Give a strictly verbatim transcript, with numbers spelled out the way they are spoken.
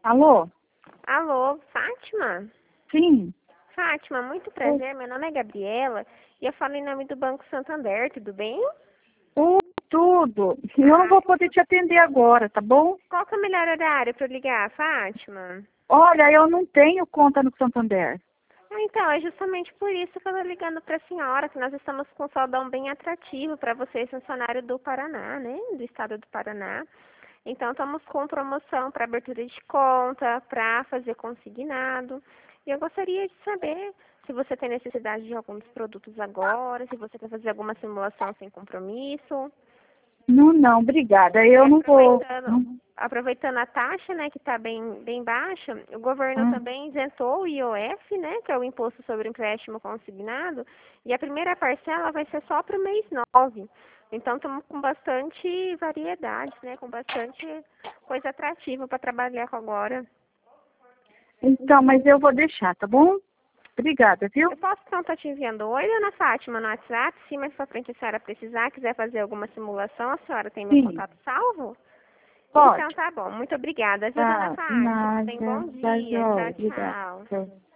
Alô? Alô, Fátima? Sim. Fátima, muito prazer. Meu nome é Gabriela e eu falo em nome do Banco Santander, tudo bem? Oi, tudo. Eu não vou poder te atender agora, tá bom? Qual que é o melhor horário para eu ligar, Fátima? Olha, eu não tenho conta no Santander. Ah, então, é justamente por isso que eu tô ligando para a senhora, que nós estamos com um saldão bem atrativo para vocês, funcionário do Paraná, né? Do estado do Paraná. Então, estamos com promoção para abertura de conta, para fazer consignado. E eu gostaria de saber se você tem necessidade de alguns produtos agora, se você quer fazer alguma simulação sem compromisso. Não, não, obrigada. Eu E não vou. aproveitando, Não. aproveitando a taxa, né, que está bem, bem baixa, o governo Ah, também isentou o I O F, né, que é o Imposto sobre o Empréstimo Consignado, e a primeira parcela vai ser só para o mês nove. Então, estamos com bastante variedade, né, com bastante coisa atrativa para trabalhar com agora. então, mas eu vou deixar, tá bom? Obrigada, viu? Eu posso então estar te enviando oi, dona Fátima, no WhatsApp, se mais pra frente a senhora precisar, quiser fazer alguma simulação, a senhora tem meu Sim, contato salvo? Então pode. tá bom, muito obrigada, viu, dona Tá, Fátima? Tenha um nada. bom Tá dia, jóia. tchau, Obrigada. tchau. Tchau.